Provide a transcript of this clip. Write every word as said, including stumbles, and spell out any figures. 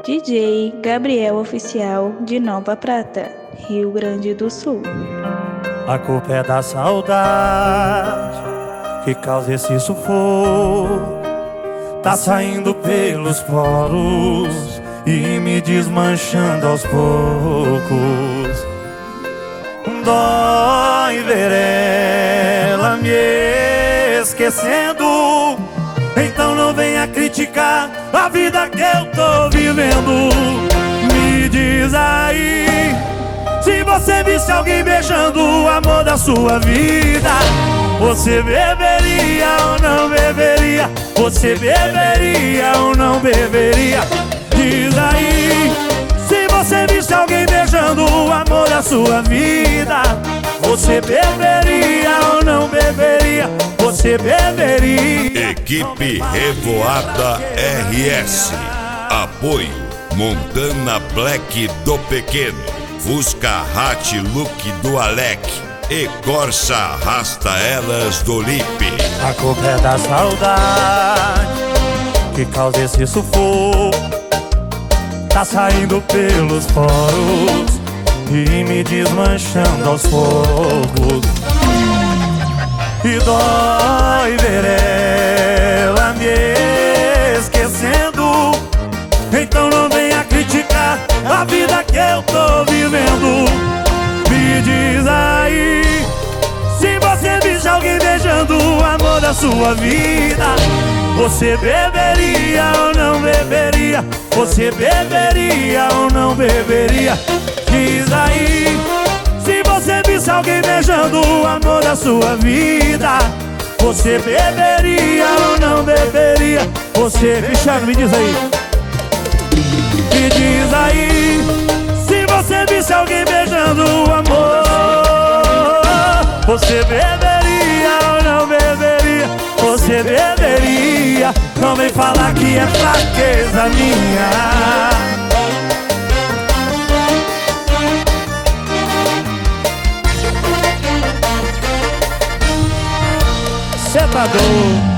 D J Gabriel Oficial de Nova Prata, Rio Grande do Sul. A culpa é da saudade que causa esse sufoco. Tá saindo pelos poros e me desmanchando aos poucos. Dói ver ela me esquecendo. Então não venha criticar a vida que eu tô vivendo. Me diz aí, se você visse alguém beijando o amor da sua vida, você beberia ou não beberia? Você beberia ou não beberia? Diz aí, se você visse alguém beijando o amor da sua vida, você beberia ou não beberia? Você beberia? Equipe Revoada R S. Apoio Montana Black do Pequeno, Fusca Hatch Look do Alec e Corsa Arrasta Elas do Lipe. A culpa é da saudade que causa esse sufoco. Tá saindo pelos poros e me desmanchando aos poucos. E dói ver ela me esquecendo. Então não venha criticar a vida que eu tô vivendo. Me diz aí, se você visse alguém beijando o amor da sua vida, você beberia ou não beberia? Você beberia ou não beberia? Diz aí, se você visse alguém beijando o amor da sua vida, você beberia ou não beberia? Você, Cristiano, me diz aí. Me diz aí, se você visse alguém beijando o amor, você beberia ou não beberia? Você beberia? Não vem falar que é fraqueza minha. Cê tá doido?